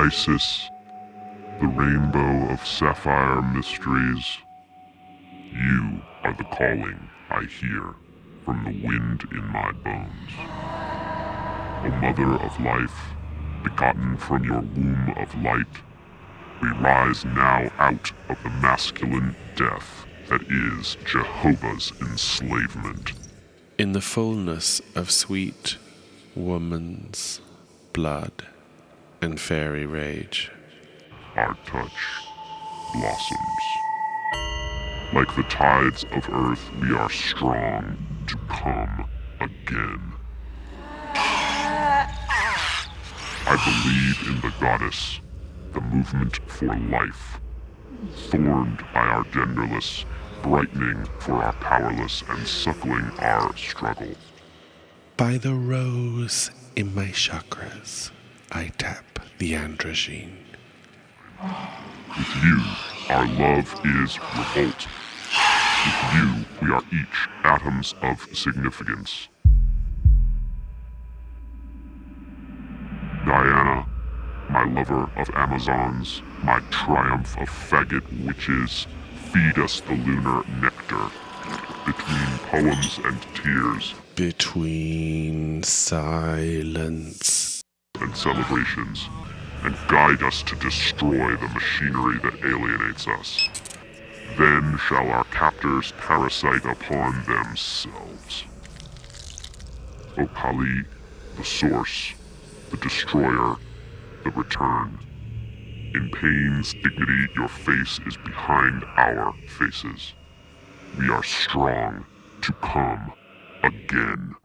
Isis, the rainbow of sapphire mysteries, you are the calling I hear from the wind in my bones. O Mother of Life, begotten from your womb of light, we rise now out of the masculine death that is Jehovah's enslavement. In the fullness of sweet woman's blood and fairy rage, Our touch blossoms. Like the tides of earth, we are strong to come again. I believe in the goddess, the movement for life, thorned by our genderless, brightening for our powerless, and suckling our struggle. by the rose in my chakras, I tap the androgyne. With you, our love is revolt. With you, we are each atoms of significance. Diana, my lover of Amazons, my triumph of faggot witches, feed us the lunar nectar. Between poems and tears Between silence and celebrations, and guide us to destroy the machinery that alienates us. Then shall our captors parasite upon themselves. O Kali, the source, the destroyer, the return. In pain's dignity, your face is behind our faces. We are strong to come again.